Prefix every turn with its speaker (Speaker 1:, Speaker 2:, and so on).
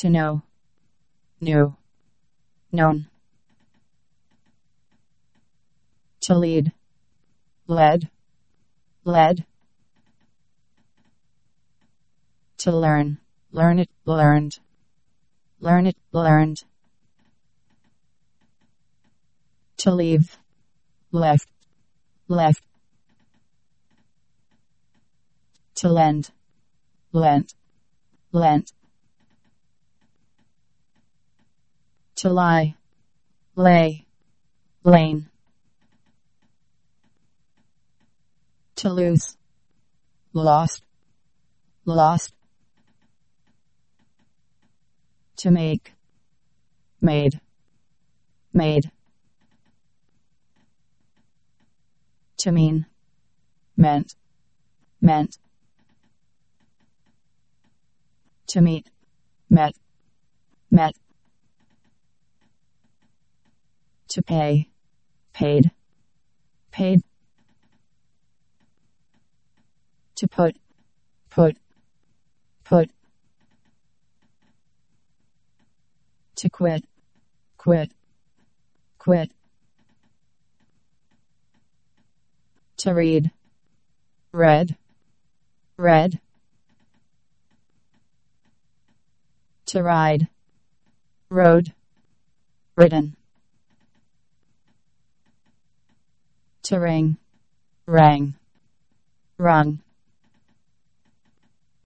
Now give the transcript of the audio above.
Speaker 1: To know, knew, known. To lead, led, led. To learn, learn it, learned, learn it, learned. To leave, left, left. To lend, lent, lent. To lie, lay, lain. To lose, lost, lost. To make, made, made. To mean, meant, meant. To meet, met, met. To pay, paid, paid. To put, put, put. To quit, quit, quit. To read, read, read. To ride, rode, ridden. To ring, rang, rung.